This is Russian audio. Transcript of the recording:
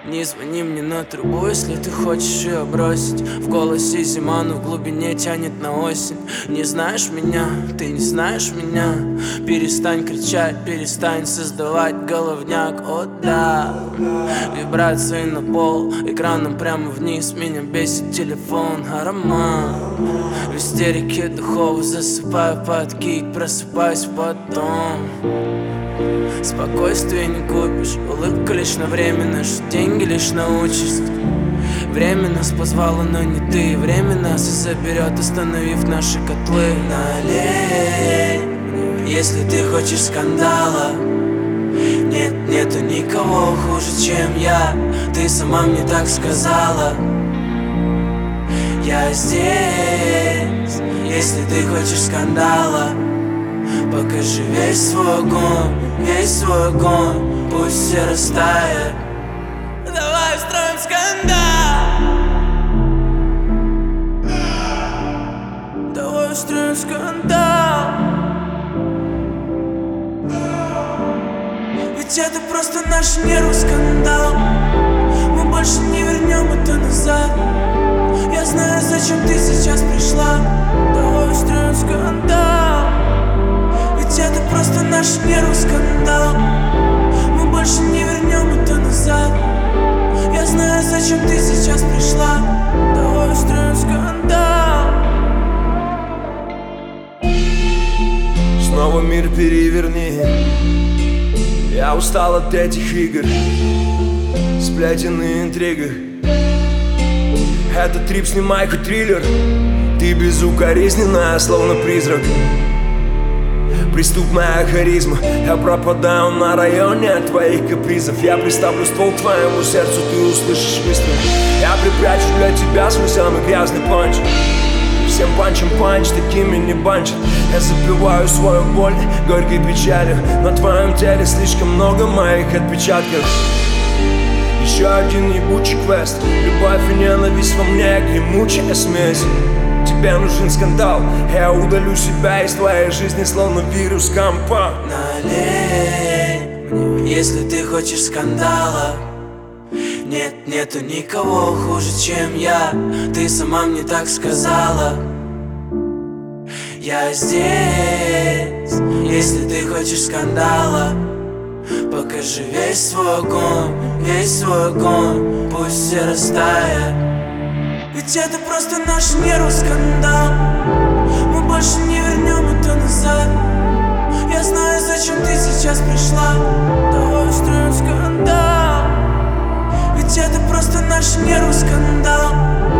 Не звони мне на трубу, если ты хочешь ее бросить. В голосе зима, но в глубине тянет на осень. Не знаешь меня, ты не знаешь меня. Перестань кричать, перестань создавать головняк. О да, вибрации на пол, экраном прямо вниз. Меня бесит телефон, аромат. В истерике духов засыпаю под кик, просыпаюсь потом. Спокойствие не купишь, улыбка лишь на время, что деньги лишь на участь. Время нас позвало, но не ты. Время нас и заберет, остановив наши котлы. Налей, если ты хочешь скандала. Нет, нету никого хуже, чем я. Ты сама мне так сказала. Я здесь, если ты хочешь скандала. Покажи весь свой огонь, весь свой огонь, пусть все растает. Давай устроим скандал. Давай устроим скандал. Ведь это просто наш нервный скандал. Мы больше не вернем это назад. Я знаю, зачем ты сейчас пришла. Давай устроим скандал. Это просто наш нервный скандал. Мы больше не вернем это назад. Я знаю, зачем ты сейчас пришла. Давай устроим скандал. Снова мир переверни. Я устал от этих игр, сплетен и интригах. Это трип, снимай хоть триллер. Ты безукоризненная, словно призрак. Преступная харизма. Я пропадаю на районе от твоих капризов. Я приставлю ствол к твоему сердцу, ты услышишь выстрел. Я припрячу для тебя свой самый грязный панч. Всем панчем панч, такими не банчат. Я запиваю свою боль горькой печалью. На твоем теле слишком много моих отпечатков. Еще один ебучий квест. Любовь и ненависть во мне, гремучая смесь. Тебе нужен скандал. Я удалю себя из твоей жизни, словно вирус компа. Налей мне, если ты хочешь скандала. Нет, нету никого хуже, чем я. Ты сама мне так сказала. Я здесь, если ты хочешь скандала. Покажи весь свой огонь, весь свой огонь, пусть все растает. Ведь это просто наш нервный скандал. Мы больше не вернем это назад. Я знаю, зачем ты сейчас пришла. Давай устроим скандал. Ведь это просто наш нервный скандал.